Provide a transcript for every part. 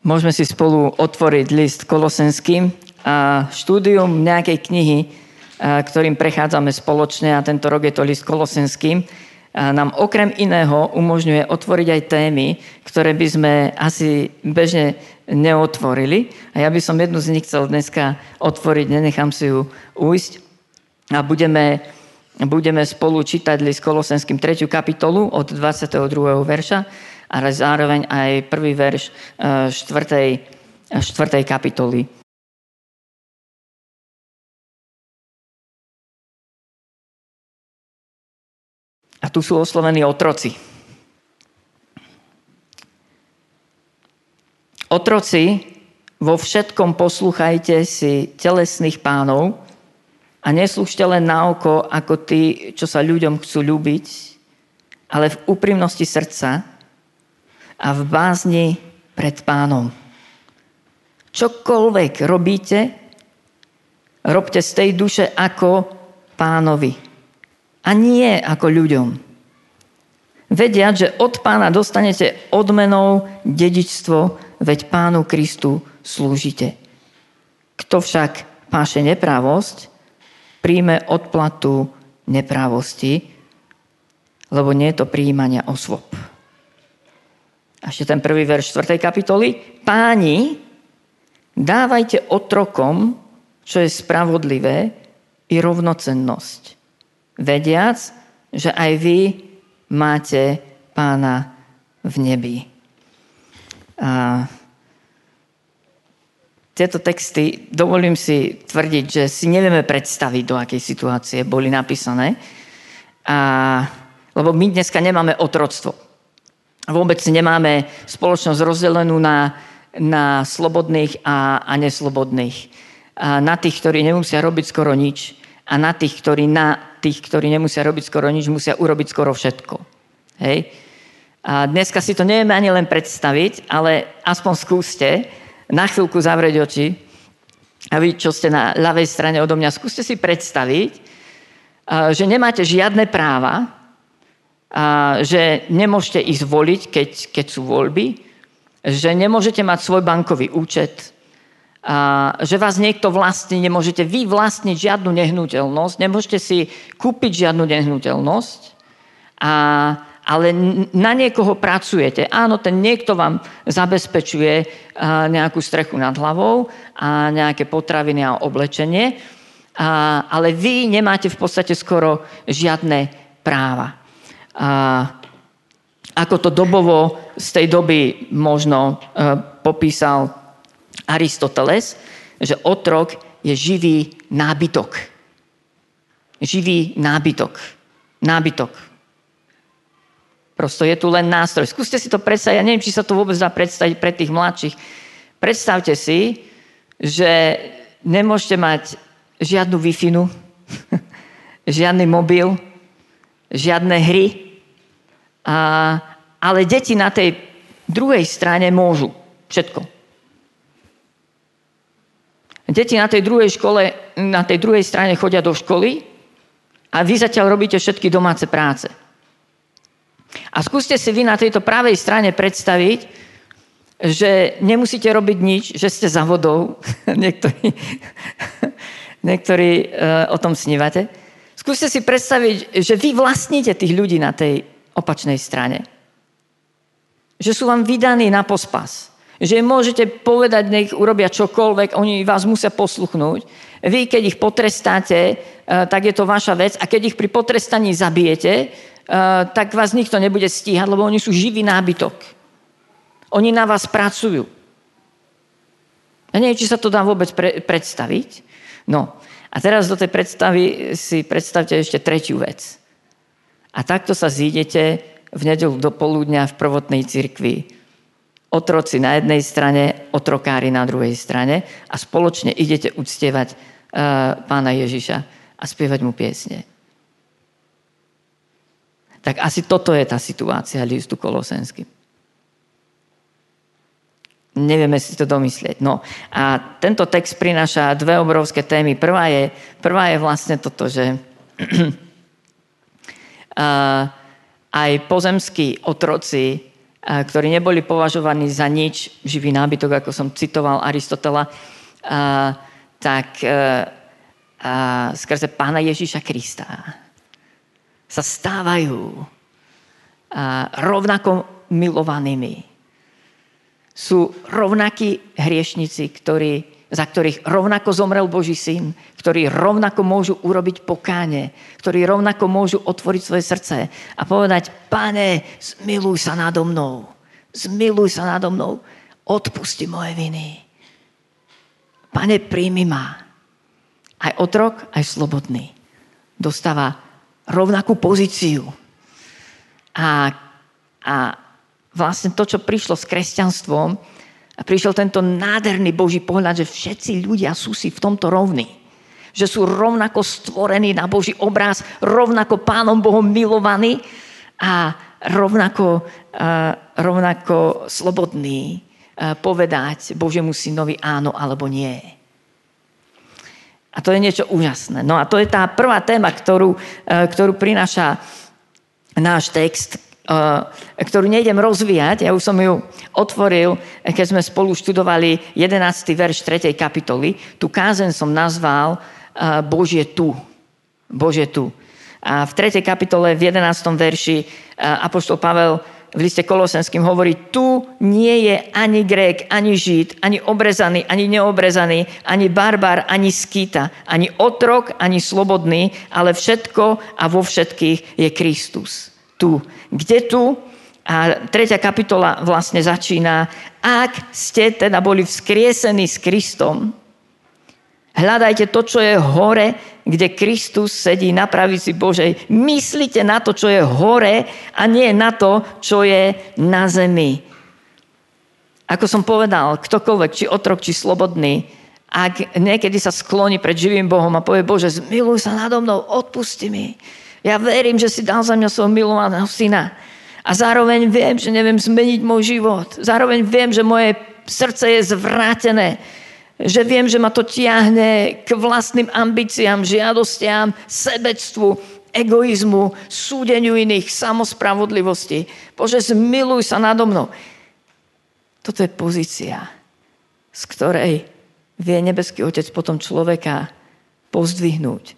Môžeme si spolu otvoriť list Kolosenským a štúdium nejakej knihy, ktorým prechádzame spoločne, a tento rok je to list Kolosenským, nám okrem iného umožňuje otvoriť aj témy, ktoré by sme asi bežne neotvorili. A ja by som jednu z nich chcel dneska otvoriť, nenechám si ju ujsť. A budeme spolu čítať list Kolosenským 3. kapitolu od 22. verša, ale zároveň aj prvý verš 4. kapitoly. A tu sú oslovení otroci. Otroci, vo všetkom poslúchajte si telesných pánov a neslúžte len na oko ako tí, čo sa ľuďom chcú ľúbiť, ale v úprimnosti srdca a v bázni pred Pánom. Čokoľvek robíte, robte z tej duše ako Pánovi a nie ako ľuďom. Vediac, že od Pána dostanete odmenou dedičstvo, veď Pánu Kristu slúžite. Kto však páše neprávosť, príjme odplatu neprávosti, lebo nie je to prijímania osôb. A ešte ten prvý verš 4. kapitoly. Páni, dávajte otrokom, čo je spravodlivé, i rovnocennosť. Vediac, že aj vy máte Pána v nebi. A tieto texty, dovolím si tvrdiť, že si nevieme predstaviť, do akej situácie boli napísané. Lebo my dneska nemáme otroctvo. Vôbec nemáme spoločnosť rozdelenú na slobodných a neslobodných. Na tých, ktorí nemusia robiť skoro nič, a na tých, ktorí nemusia robiť skoro nič, musia urobiť skoro všetko. Hej? A dneska si to nevieme ani len predstaviť, ale aspoň skúste na chvíľku zavrieť oči a vy, čo ste na ľavej strane odo mňa, skúste si predstaviť, že nemáte žiadne práva, že nemôžete ísť voliť, keď sú voľby, že nemôžete mať svoj bankový účet, že vás niekto vlastní, nemôžete vy vlastniť žiadnu nehnuteľnosť, nemôžete si kúpiť žiadnu nehnuteľnosť, ale na niekoho pracujete. Áno, ten niekto vám zabezpečuje nejakú strechu nad hlavou a nejaké potraviny a oblečenie, ale vy nemáte v podstate skoro žiadne práva. Ako to dobovo z tej doby možno popísal Aristoteles, že otrok je živý nábytok. Živý nábytok. Nábytok. Prosto je tu len nástroj. Skúste si to predstaviť, ja neviem, či sa to vôbec dá predstaviť pre tých mladších. Predstavte si, že nemôžete mať žiadnu Wi-Fi, žiadny mobil, žiadne hry, ale deti na tej druhej strane môžu všetko. Deti na tej druhej strane chodia do školy a vy zatiaľ robíte všetky domáce práce. A skúste si vy na tejto pravej strane predstaviť, že nemusíte robiť nič, že ste za vodou. Niektorí o tom snívate. Skúste si predstaviť, že vy vlastníte tých ľudí na tej opačnej strane. Že sú vám vydaní na pospas. Že im môžete povedať, nech urobia čokoľvek, oni vás musia posluchnúť. Vy, keď ich potrestáte, tak je to vaša vec. A keď ich pri potrestaní zabijete, tak vás nikto nebude stíhať, lebo oni sú živý nábytok. Oni na vás pracujú. Ja neviem, či sa to dá vôbec predstaviť. No, a teraz do tej predstavy si predstavte ešte tretiu vec. A takto sa zídete v nedeľu do poludňa v prvotnej cirkvi. Otroci na jednej strane, otrokári na druhej strane a spoločne idete uctievať Pána Ježiša a spievať mu piesne. Tak asi toto je tá situácia listu Kolosenským. Nevieme si to domyslieť. No a tento text prináša dve obrovské témy. Prvá je vlastne toto, že aj pozemskí otroci ktorí neboli považovaní za nič, živý nábytok, ako som citoval Aristotela, tak skrze Pána Ježíša Krista sa stávajú rovnako milovanými. Sú rovnakí hriešnici, za ktorých rovnako zomrel Boží syn, ktorí rovnako môžu urobiť pokánie, ktorí rovnako môžu otvoriť svoje srdce a povedať: Pane, zmiluj sa nado mnou, odpusti moje viny. Pane, príjmi ma. Aj otrok, aj slobodný dostáva rovnakú pozíciu. A vlastne to, čo prišlo s kresťanstvom, a prišiel tento nádherný Boží pohľad, že všetci ľudia sú si v tomto rovní. Že sú rovnako stvorení na Boží obraz, rovnako Pánom Bohom milovaní a rovnako slobodní povedať Božiemu synovi áno alebo nie. A to je niečo úžasné. No a to je tá prvá téma, ktorú prináša náš text, ktorú nejdem rozvíjať. Ja už som ju otvoril, keď sme spolu študovali 11. verš 3. kapitoly. Tu kázeň som nazval Božie tu. Božie tu. A v 3. kapitole, v 11. verši apoštol Pavel v liste Kolosenským hovorí: tu nie je ani Grék, ani Žid, ani obrezaný, ani neobrezaný, ani barbar, ani skýta, ani otrok, ani slobodný, ale všetko a vo všetkých je Kristus. Tu. Kde tu? A 3. kapitola vlastne začína: ak ste teda boli vzkriesení s Kristom, hľadajte to, čo je hore, kde Kristus sedí na pravici Božej. Myslite na to, čo je hore, a nie na to, čo je na zemi. Ako som povedal, ktokoľvek, či otrok, či slobodný, ak niekedy sa skloní pred živým Bohom a povie: Bože, zmiluj sa nado mnou, odpusti mi. Ja verím, že si dal za mňa svojho milovaného syna. A zároveň viem, že neviem zmeniť môj život. Zároveň viem, že moje srdce je zvrátené. Že viem, že ma to tiahne k vlastným ambíciám, žiadostiam, sebectvu, egoizmu, súdeniu iných, samospravodlivosti. Bože, zmiluj sa nado mnou. Toto je pozícia, z ktorej vie nebeský Otec potom človeka pozdvihnúť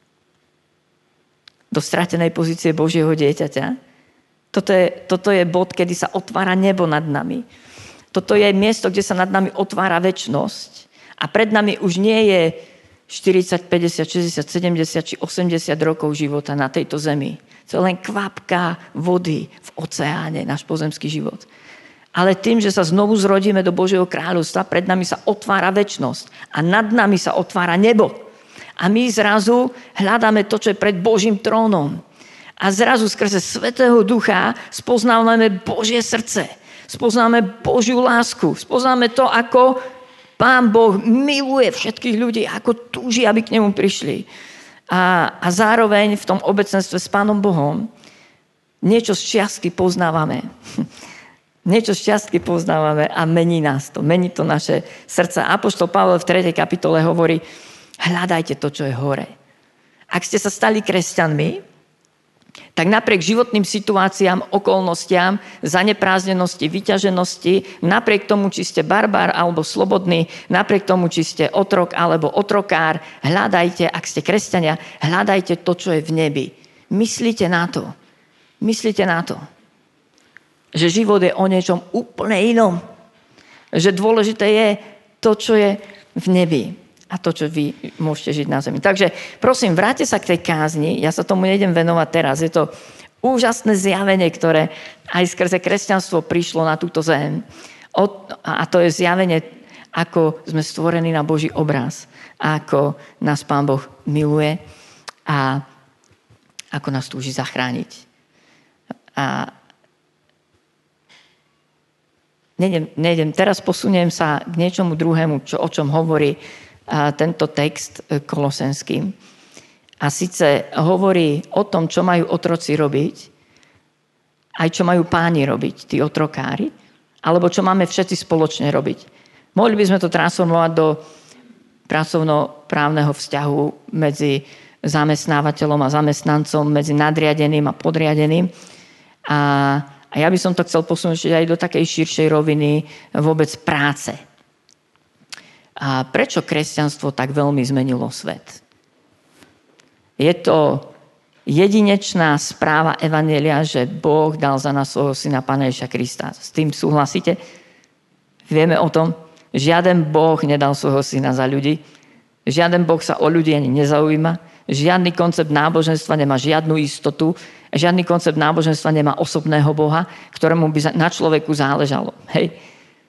do stratenej pozície Božieho dieťaťa. Toto je bod, kedy sa otvára nebo nad nami. Toto je miesto, kde sa nad nami otvára večnosť. A pred nami už nie je 40, 50, 60, 70 či 80 rokov života na tejto zemi. To je len kvapka vody v oceáne, náš pozemský život. Ale tým, že sa znovu zrodíme do Božieho kráľovstva, pred nami sa otvára večnosť. A nad nami sa otvára nebo. A my zrazu hľadáme to, čo je pred Božím trónom. A zrazu skrze Svätého Ducha spoznávame Božie srdce. Spoznáme Božiu lásku. Spoznáme to, ako Pán Boh miluje všetkých ľudí, ako túži, aby k nemu prišli. A zároveň v tom obecenstve s Pánom Bohom niečo z čiastky poznávame. Niečo z čiastky poznávame a mení nás to. Mení to naše srdce. Apoštol Pavel v 3. kapitole hovorí: hľadajte to, čo je hore. Ak ste sa stali kresťanmi, tak napriek životným situáciám, okolnostiam, zanepráznenosti, vyťaženosti, napriek tomu, či ste barbár alebo slobodný, napriek tomu, či ste otrok alebo otrokár, hľadajte, ak ste kresťania, hľadajte to, čo je v nebi. Myslíte na to. Myslíte na to. Že život je o niečom úplne inom. Že dôležité je to, čo je v nebi. A to, čo vy môžete žiť na zemi. Takže prosím, vráťte sa k tej kázni. Ja sa tomu nejdem venovať teraz. Je to úžasné zjavenie, ktoré aj skrze kresťanstvo prišlo na túto zem. A to je zjavenie, ako sme stvorení na Boží obraz. A ako nás Pán Boh miluje a ako nás túži zachrániť. A nejdem. Teraz posuniem sa k niečomu druhému, o čom hovorí tento text kolosenským. A síce hovorí o tom, čo majú otroci robiť, aj čo majú páni robiť, tí otrokári, alebo čo máme všetci spoločne robiť. Mohli by sme to transformovať do pracovnoprávneho vzťahu medzi zamestnávateľom a zamestnancom, medzi nadriadeným a podriadeným. A A ja by som to chcel posunúť aj do takej širšej roviny vôbec práce. A prečo kresťanstvo tak veľmi zmenilo svet? Je to jedinečná správa evanjelia, že Boh dal za nás svojho syna Pána Ježiša Krista. S tým súhlasíte? Vieme o tom? Žiaden Boh nedal svojho syna za ľudí. Žiaden Boh sa o ľudí ani nezaujíma. Žiadny koncept náboženstva nemá žiadnu istotu. Žiadny koncept náboženstva nemá osobného Boha, ktorému by na človeku záležalo. Hej?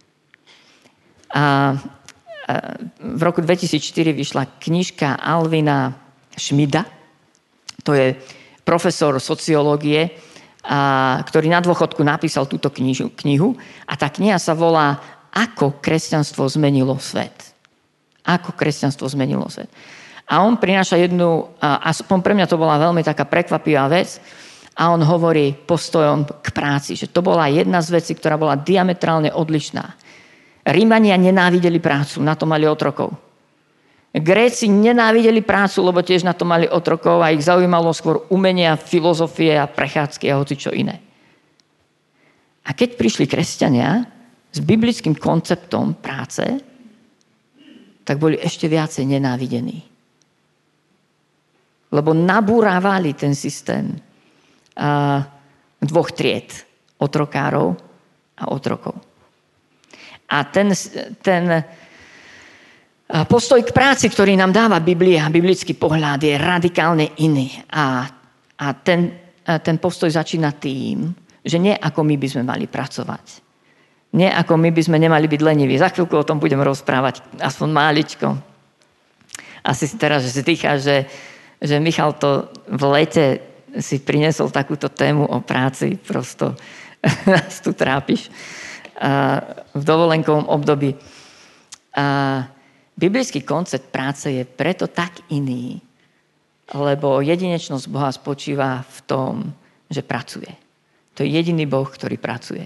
A v roku 2004 vyšla knižka Alvina Schmida. To je profesor sociológie, ktorý na dôchodku napísal túto knihu. A tá kniha sa volá Ako kresťanstvo zmenilo svet. Ako kresťanstvo zmenilo svet. A on prináša jednu, aspoň pre mňa to bola veľmi taká prekvapivá vec, a on hovorí postojom k práci, že to bola jedna z vecí, ktorá bola diametrálne odlišná. Rímania nenávideli prácu, na to mali otrokov. Gréci nenávideli prácu, lebo tiež na to mali otrokov a ich zaujímalo skôr umenia, filozofie a prechádzky a hocičo iné. A keď prišli kresťania s biblickým konceptom práce, tak boli ešte viacej nenávidení. Lebo nabúrávali ten systém dvoch tried, otrokárov a otrokov. A ten postoj k práci, ktorý nám dáva Biblia, biblický pohľad, je radikálne iný. A ten postoj začína tým, že nie ako my by sme mali pracovať. Nie ako my by sme nemali byť leniví. Za chvíľku o tom budem rozprávať, aspoň máličko. Asi si teraz, že si dýchá, že Michal to v lete si priniesol takúto tému o práci. Prosto nás tu trápiš. V dovolenkovom období. Biblický koncept práce je preto tak iný, lebo jedinečnosť Boha spočíva v tom, že pracuje. To je jediný Boh, ktorý pracuje.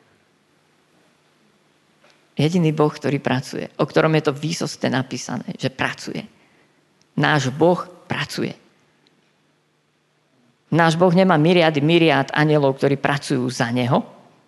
Jediný Boh, ktorý pracuje, o ktorom je to výsostne napísané, že pracuje. Náš Boh pracuje. Náš Boh nemá myriád anjelov, ktorí pracujú za Neho.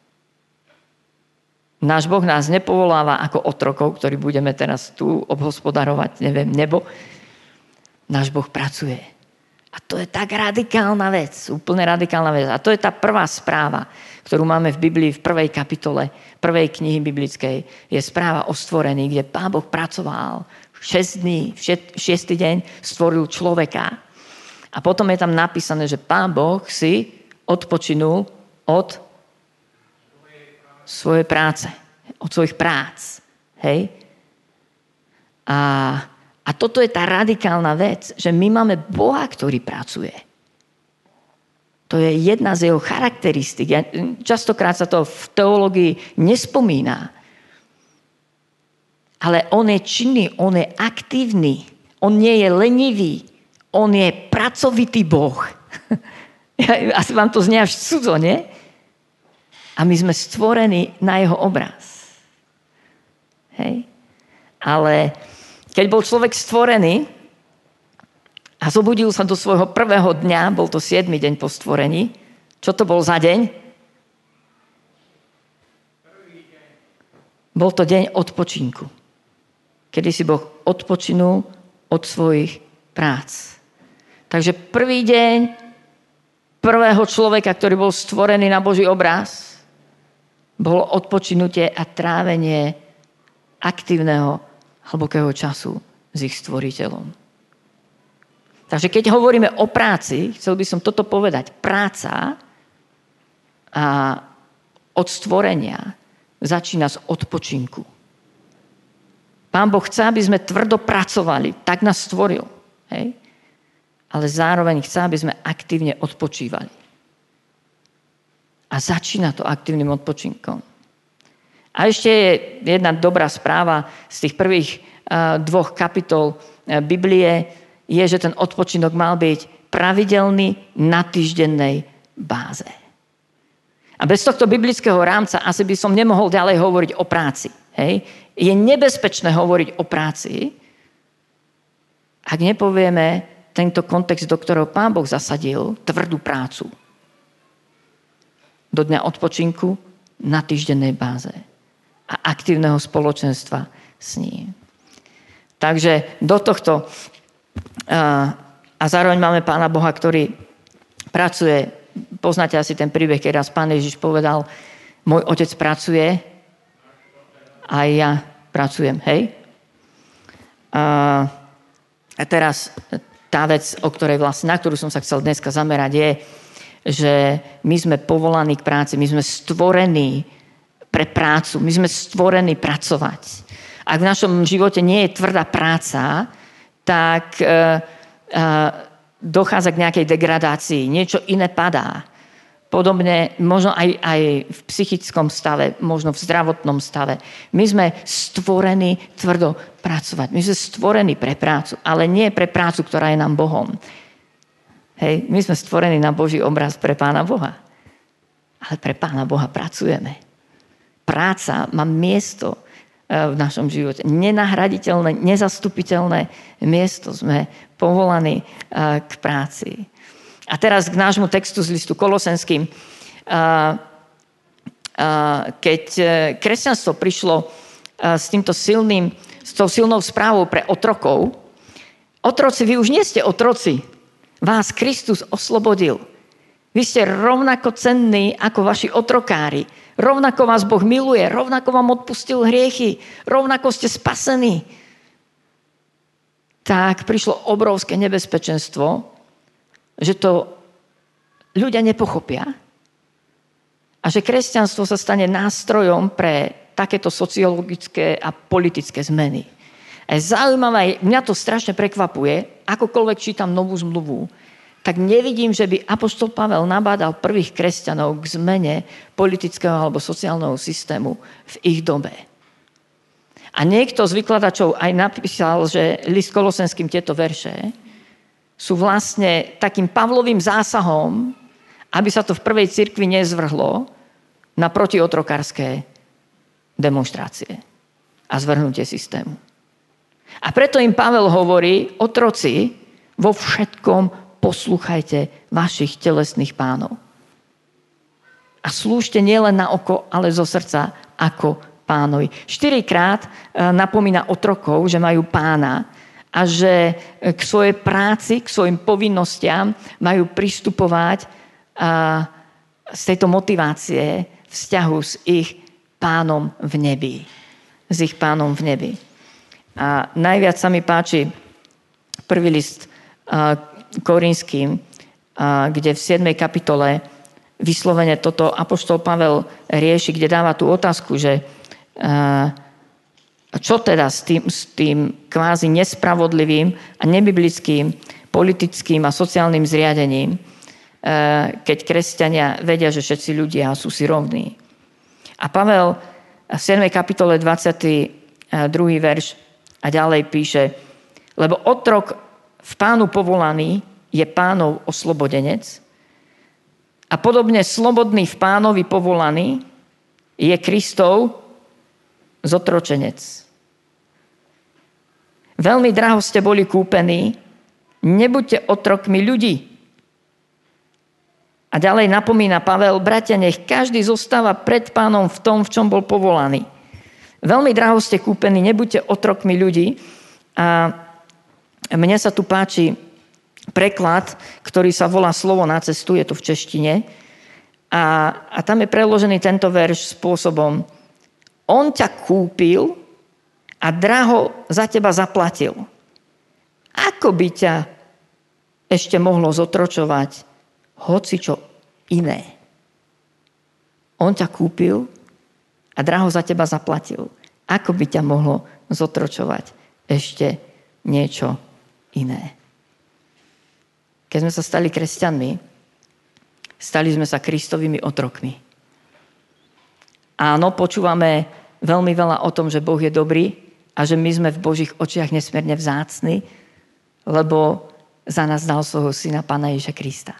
Náš Boh nás nepovoláva ako otrokov, ktorí budeme teraz tu obhospodarovať, nebo. Náš Boh pracuje. A to je tak radikálna vec, úplne radikálna vec. A to je tá prvá správa, ktorú máme v Biblii v 1. kapitole, 1. knihy biblickej. Je správa o stvorení, kde Pán Boh pracoval 6 dní, 6. deň stvoril človeka. A potom je tam napísané, že Pán Boh si odpočinul od svojej práce, od svojich prác. Hej? A toto je tá radikálna vec, že my máme Boha, ktorý pracuje. To je jedna z jeho charakteristík. Častokrát sa to v teológii nespomína. Ale on je činný, on je aktívny, on nie je lenivý, on je pracovitý Boh. Asi vám to znie až cudzo, nie? A my sme stvorení na jeho obraz. Hej? Ale keď bol človek stvorený a zobudil sa do svojho prvého dňa, bol to 7. deň po stvorení. Čo to bol za deň? Bol to deň odpočinku. Kedy si Boh odpočinul od svojich prác. Takže prvý deň prvého človeka, ktorý bol stvorený na Boží obraz, bolo odpočinutie a trávenie aktívneho, hlbokého času s ich stvoriteľom. Takže keď hovoríme o práci, chcel by som toto povedať. Práca a od stvorenia začína z odpočinku. Pán Boh chce, aby sme tvrdo pracovali, tak nás stvoril. Hej? Ale zároveň chce, aby sme aktívne odpočívali. A začína to aktívnym odpočinkom. A ešte je jedna dobrá správa z tých prvých 2 kapitol Biblie, je, že ten odpočinok mal byť pravidelný na týždennej báze. A bez tohto biblického rámca asi by som nemohol ďalej hovoriť o práci. Hej? Je nebezpečné hovoriť o práci, ak nepovieme tento kontext, do ktorého Pán Boh zasadil tvrdú prácu. do dňa odpočinku na týždennej báze a aktívneho spoločenstva s ním. Takže do tohto a zároveň máme Pána Boha, ktorý pracuje. Poznáte asi ten príbeh, keď raz Pán Ježiš povedal, môj otec pracuje a ja pracujem, hej? A teraz tá vec, na ktorú som sa chcel dneska zamerať, je, že my sme povolaní k práci, my sme stvorení pre prácu, my sme stvorení pracovať. Ak v našom živote nie je tvrdá práca, tak dochádza k nejakej degradácii, niečo iné padá. Podobne možno aj v psychickom stave, možno v zdravotnom stave. My sme stvorení tvrdo pracovať. My sme stvorení pre prácu, ale nie pre prácu, ktorá je nám Bohom. Hej, my sme stvorení na Boží obraz pre Pána Boha. Ale pre Pána Boha pracujeme. Práca má miesto v našom živote. Nenahraditeľné, nezastupiteľné miesto. Sme povolaní k práci. A teraz k nášmu textu z listu Kolosenským. Keď kresťanstvo prišlo s tou silnou správou pre otrokov, otroci, vy už nie ste otroci. Vás Kristus oslobodil. Vy ste rovnako cenní ako vaši otrokári. Rovnako vás Boh miluje, rovnako vám odpustil hriechy, rovnako ste spasení. Tak prišlo obrovské nebezpečenstvo, že to ľudia nepochopia a že kresťanstvo sa stane nástrojom pre takéto sociologické a politické zmeny. A je zaujímavé, mňa to strašne prekvapuje, akokoľvek čítam Novú zmluvu, tak nevidím, že by apoštol Pavel nabádal prvých kresťanov k zmene politického alebo sociálneho systému v ich dobe. A niekto z vykladačov aj napísal, že list Kolosenským tieto verše sú vlastne takým Pavlovým zásahom, aby sa to v prvej cirkvi nezvrhlo na protiotrokárske demonštrácie a zvrhnutie systému. A preto im Pavel hovorí, otroci, vo všetkom poslúchajte vašich telesných pánov. A slúžte nielen na oko, ale zo srdca ako pánovi. 4-krát napomína otrokov, že majú pána a že k svojej práci, k svojim povinnostiam majú pristupovať z tejto motivácie vzťahu s ich pánom v nebi. S ich pánom v nebi. A najviac sa mi páči prvý list Korinským, kde v 7. kapitole vyslovene toto apoštol Pavel rieši, kde dáva tú otázku, že čo teda s tým kvázi nespravodlivým a nebiblickým politickým a sociálnym zriadením, keď kresťania vedia, že všetci ľudia sú si rovní. A Pavel v 7. kapitole 22. verš a ďalej píše, lebo otrok v pánu povolaný je pánov oslobodenec a podobne slobodný v pánovi povolaný je Kristov zotročenec. Veľmi draho ste boli kúpení, nebuďte otrokmi ľudí. A ďalej napomína Pavel, bratia, nech každý zostáva pred pánom v tom, v čom bol povolaný. Veľmi draho ste kúpení, nebuďte otrokmi ľudí. A mne sa tu páči preklad, ktorý sa volá Slovo na cestu, je to v češtine. A tam je preložený tento verš spôsobom: On ťa kúpil a draho za teba zaplatil. Ako by ťa ešte mohlo zotročovať hocičo iné? On ťa kúpil a draho za teba zaplatil. Ako by ťa mohlo zotročovať ešte niečo iné? Keď sme sa stali kresťanmi, stali sme sa Kristovými otrokmi. Áno, počúvame veľmi veľa o tom, že Boh je dobrý a že my sme v Božích očiach nesmierne vzácni, lebo za nás dal svojho syna Pána Ježiša Krista.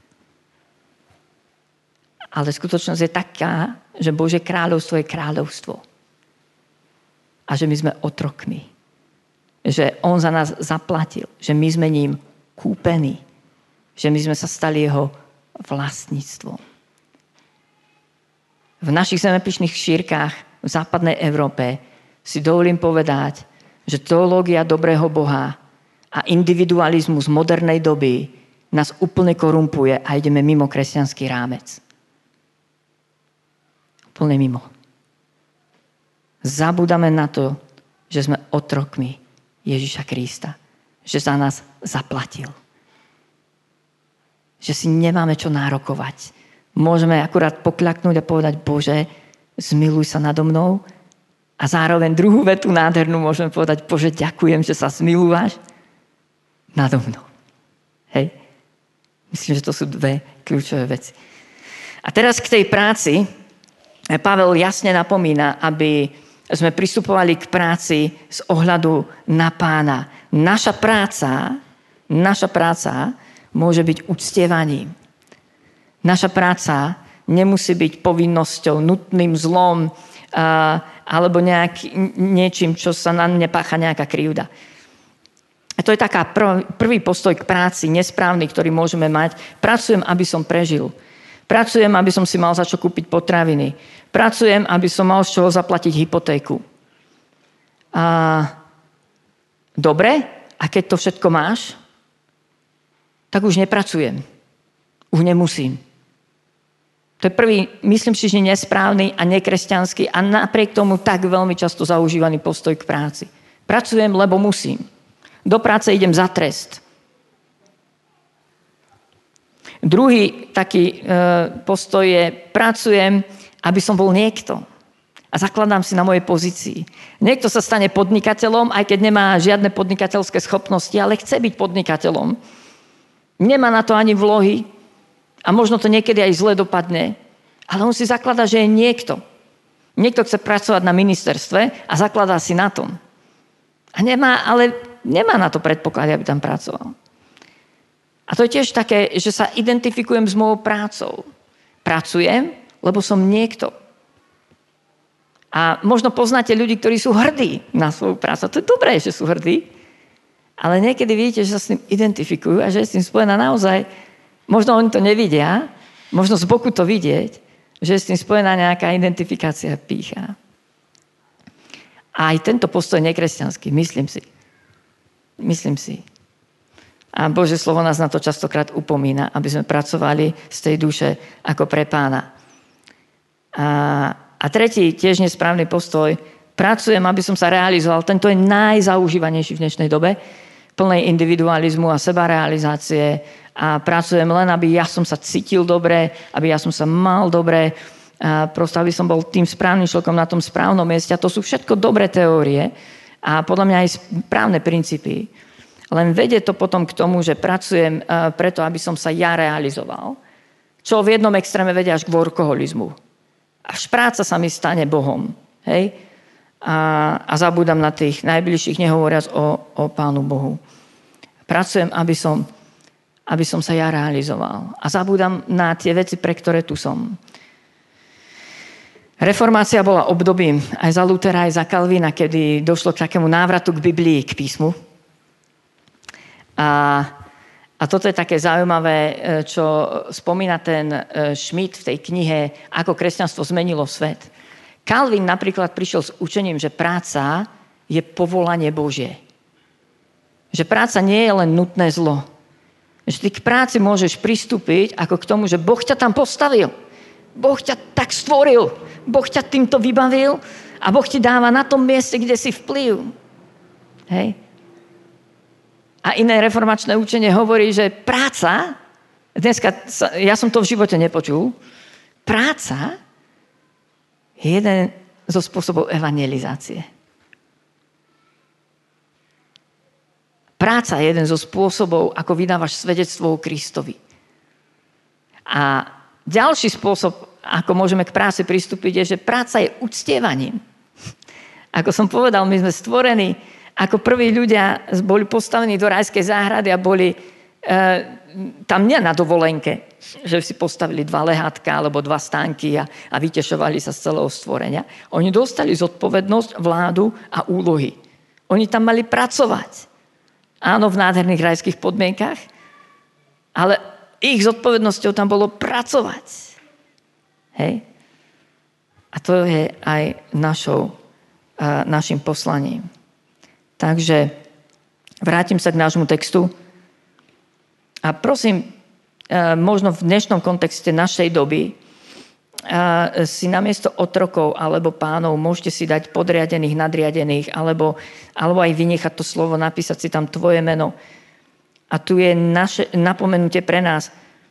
Ale skutočnosť je taká, že Božie kráľovstvo je kráľovstvo. A že my sme otrokmi. Že on za nás zaplatil. Že my sme ním kúpení. Že my sme sa stali jeho vlastníctvom. v našich zemepisných šírkach v západnej Európe si dovolím povedať, že teológia dobrého Boha a individualizmus modernej doby nás úplne korumpuje a ideme mimo kresťanský rámec. Úplne mimo. Zabúdame na to, že sme otrokmi Ježiša Krista. Že za nás zaplatil. Že si nemáme čo nárokovať. Môžeme akurát pokľaknúť a povedať, Bože, zmiluj sa nado mnou. A zároveň druhú vetu nádhernú môžeme povedať, Bože, ďakujem, že sa zmilúvaš nado mnou. Hej? Myslím, že to sú dve kľúčové veci. A teraz k tej práci. Pavel jasne napomína, aby sme pristupovali k práci z ohľadu na Pána. Naša práca môže byť uctievaním. Naša práca nemusí byť povinnosťou, nutným zlom alebo niečím, čo sa nám nepácha nejaká krivda. A to je taká prvý postoj k práci, nesprávny, ktorý môžeme mať. Pracujem, aby som prežil. Pracujem, aby som si mal za čo kúpiť potraviny. Pracujem, aby som mal z čoho zaplatiť hypotéku. Dobre, a keď to všetko máš, tak už nepracujem. Už nemusím. To je prvý, myslím si, že nesprávny a nekresťanský a napriek tomu tak veľmi často zaužívaný postoj k práci. Pracujem, lebo musím. Do práce idem za trest. Druhý taký postoj je, pracujem, aby som bol niekto. A zakladám si na mojej pozícii. Niekto sa stane podnikateľom, aj keď nemá žiadne podnikateľské schopnosti, ale chce byť podnikateľom. Nemá na to ani vlohy a možno to niekedy aj zle dopadne, ale on si zakladá, že je niekto. Niekto chce pracovať na ministerstve a zakladá si na tom. Ale nemá na to predpoklady, aby tam pracoval. A to je tiež také, že sa identifikujem s mojou prácou. Pracujem, lebo som niekto. A možno poznáte ľudí, ktorí sú hrdí na svoju prácu. To je dobré, že sú hrdí, ale niekedy vidíte, že sa s tým identifikujú a že je s tým spojená naozaj, možno oni to nevidia, možno z boku to vidieť, že je s tým spojená nejaká identifikácia pýcha. A aj tento postoj je nekresťanský, myslím si. Myslím si. A Božie slovo nás na to častokrát upomína, aby sme pracovali z tej duše ako pre Pána. A tretí, tiež nesprávny postoj, pracujem, aby som sa realizoval. Tento je najzaužívanejší v dnešnej dobe, plnej individualizmu a sebarealizácie. A pracujem len, aby ja som sa cítil dobre, aby ja som sa mal dobre, a prosto aby som bol tým správnym človekom na tom správnom mieste. A to sú všetko dobré teórie a podľa mňa aj správne princípy. Len vedie to potom k tomu, že pracujem preto, aby som sa ja realizoval. Čo v jednom extréme vedie až k workoholizmu. Až práca sa mi stane Bohom. Hej? A zabúdam na tých najbližších, nehovoriac o Pánu Bohu. Pracujem, aby som sa ja realizoval. A zabúdam na tie veci, pre ktoré tu som. Reformácia bola obdobím aj za Lutera, aj za Kalvína, kedy došlo k takému návratu k Biblii, k písmu. A toto je také zaujímavé, čo spomína ten Schmidt v tej knihe Ako kresťanstvo zmenilo svet. Calvin napríklad prišiel s učením, že práca je povolanie Božie. Že práca nie je len nutné zlo. Že ty k práci môžeš pristúpiť ako k tomu, že Boh ťa tam postavil. Boh ťa tak stvoril. Boh ťa týmto vybavil a Boh ti dáva na tom mieste, kde si vplyv. Hej? A iné reformačné učenie hovorí, že práca, ja som to v živote nepočul, práca je jeden zo spôsobov evangelizácie. Práca je jeden zo spôsobov, ako vydávaš svedectvo o Kristovi. A ďalší spôsob, ako môžeme k práci pristúpiť, je, že práca je uctievaním. Ako som povedal, my sme stvorení ako prví ľudia boli postavení do rajskej záhrady a boli tam nie na dovolenke, že si postavili 2 lehátka alebo 2 stánky a vytešovali sa z celého stvorenia. Oni dostali zodpovednosť, vládu a úlohy. Oni tam mali pracovať. Áno, v nádherných rajských podmienkach, ale ich zodpovednosťou tam bolo pracovať. Hej? A to je aj našim poslaním. Takže vrátim sa k nášmu textu. A prosím, možno v dnešnom kontexte našej doby si namiesto otrokov alebo pánov môžete si dať podriadených, nadriadených, alebo aj vynechať to slovo, napísať si tam tvoje meno. A tu je naše napomenutie pre nás,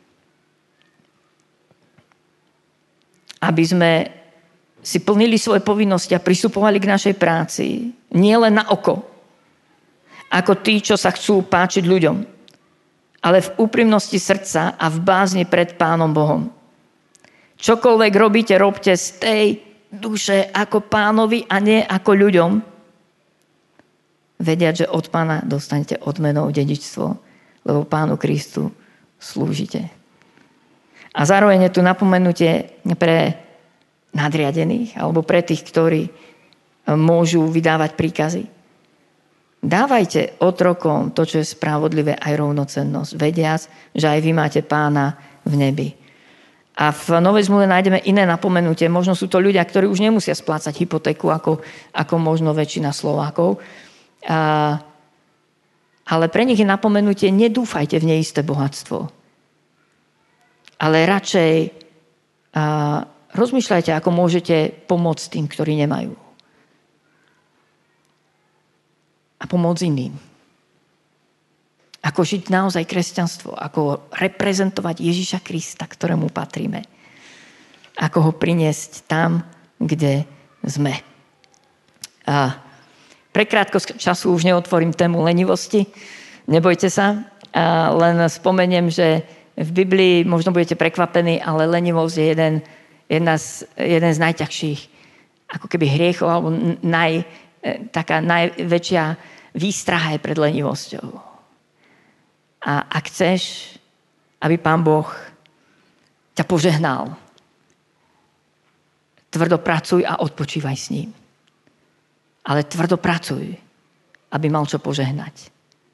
aby sme si plnili svoje povinnosti a pristupovali k našej práci nie len na oko, ako tí, čo sa chcú páčiť ľuďom, ale v úprimnosti srdca a v bázni pred Pánom Bohom. Čokoľvek robíte, robte z tej duše ako Pánovi a nie ako ľuďom. Vediať, že od Pána dostanete odmenou dedičstvo, lebo Pánu Kristu slúžite. A zároveň je tu napomenutie pre nadriadených alebo pre tých, ktorí môžu vydávať príkazy. Dávajte otrokom to, čo je spravodlivé, aj rovnocennosť, vediac, že aj vy máte Pána v nebi. A v Novej zmluve nájdeme iné napomenutie. Možno sú to ľudia, ktorí už nemusia splácať hypotéku ako možno väčšina Slovákov. Ale pre nich je napomenutie, nedúfajte v neisté bohatstvo. Ale radšej rozmýšľajte, ako môžete pomôcť tým, ktorí nemajú. A pomôcť iným. Ako žiť naozaj kresťanstvo, ako reprezentovať Ježiša Krista, ktorému patríme. Ako ho priniesť tam, kde sme. A pre krátkosť času už neotvorím tému lenivosti. Nebojte sa. Len spomeniem, že v Biblii možno budete prekvapení, ale lenivosť je jeden z najťažších ako keby hriechov, alebo taká najväčšia výstraha je pred lenivosťou. A ak chceš, aby Pán Boh ťa požehnal, tvrdo pracuj a odpočívaj s ním. Ale tvrdo pracuj, aby mal čo požehnať.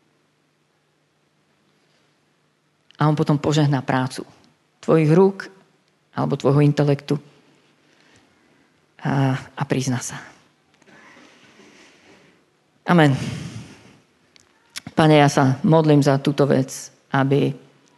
A on potom požehná prácu tvojich rúk alebo tvojho intelektu a prizná sa. Amen. Pane, ja sa modlím za túto vec, aby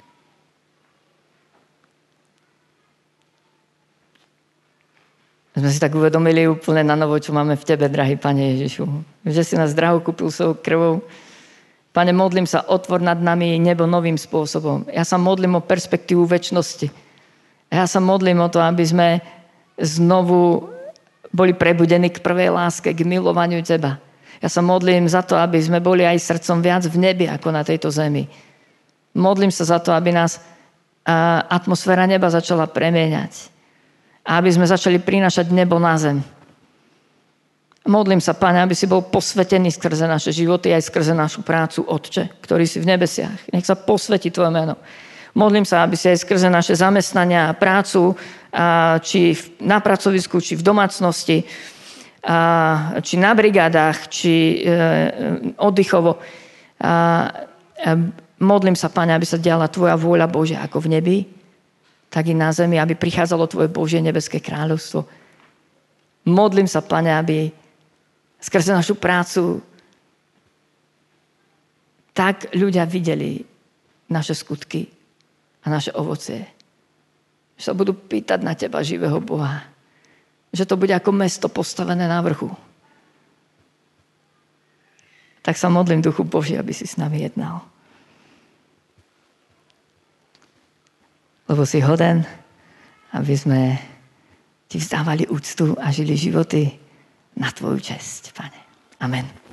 sme si tak uvedomili úplne na novo, čo máme v Tebe, drahý Pane Ježišu. Že si nás draho kúpil svojou krvou. Pane, modlím sa, otvor nad nami nebo novým spôsobom. Ja sa modlím o perspektívu večnosti. Ja sa modlím o to, aby sme znovu boli prebudení k prvej láske, k milovaniu Teba. Ja sa modlím za to, aby sme boli aj srdcom viac v nebi, ako na tejto zemi. Modlím sa za to, aby nás atmosféra neba začala premieňať. A aby sme začali prinášať nebo na zem. Modlím sa, Pane, aby si bol posvetený skrze naše životy, aj skrze našu prácu, Otče, ktorý si v nebesiach. Nech sa posvetí Tvoje meno. Modlím sa, aby si aj skrze naše zamestnania a prácu, či na pracovisku, či v domácnosti, či na brigádach, či oddychovo. Modlím sa, Pane, aby sa diala Tvoja vôľa Božia ako v nebi, tak i na zemi, aby prichádzalo Tvoje Božie nebeské kráľovstvo. Modlím sa, Pane, aby skrze našu prácu tak ľudia videli naše skutky a naše ovocie. Že sa budú pýtať na Teba, živého Boha. Že to bude ako mesto postavené na vrchu. Tak sa modlím, Duchu Boží, aby si s nami jednal. Lebo si hoden, aby sme Ti vzdávali úctu a žili životy na Tvoju česť, Pane. Amen.